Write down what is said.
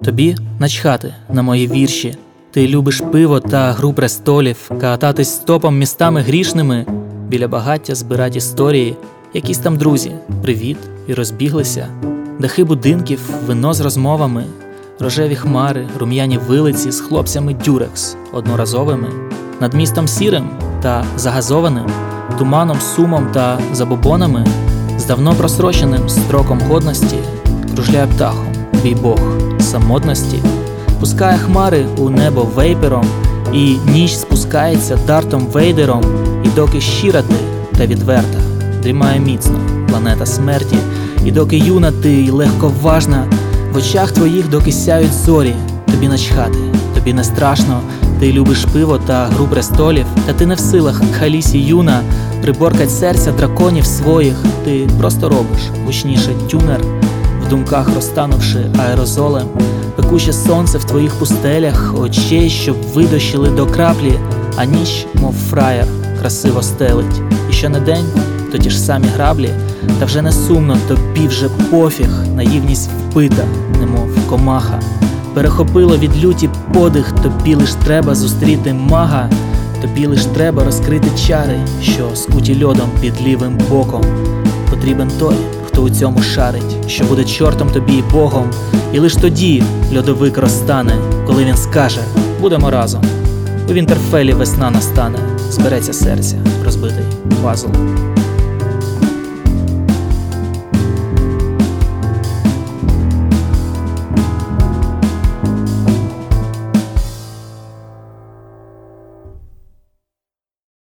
Тобі начхати на мої вірші. Ти любиш пиво та гру престолів, кататись стопом містами грішними, біля багаття збирать історії, якісь там друзі, привіт, і розбіглися. Дахи будинків, вино з розмовами, рожеві хмари, рум'яні вилиці з хлопцями дюрекс одноразовими, над містом сірим та загазованим, туманом, сумом та забобонами, з давно просроченим строком годності, кружляє птахом твій бог самотності, пускає хмари у небо вейпером, і ніч спускається дартом Вейдером, і доки щира ти та відверта, дрімає міцно планета смерті, і доки юна ти й легковажна, в очах твоїх доки сяють зорі, тобі начхати, тобі не страшно, ти любиш пиво та гру престолів, та ти не в силах, Кхалісі юна, приборкать серця драконів своїх, ти просто робиш гучніше тюнер, в думках розтанувши аерозолем, пекуче сонце в твоїх пустелях, очей, щоб видощили до краплі, а ніч, мов фраєр, красиво стелить. І що не день, то ті ж самі граблі, та вже не сумно, тобі вже пофіг, наївність вбита, немов комаха. Перехопило від люті подих, тобі лиш треба зустріти мага, тобі лиш треба розкрити чари, що скуті льодом під лівим боком. Потрібен той, хто у цьому шарить, що буде чортом тобі і богом, і лиш тоді льодовик розтане, коли він скаже «Будемо разом». У Вінтерфелі весна настане, збереться серця, розбитий пазл.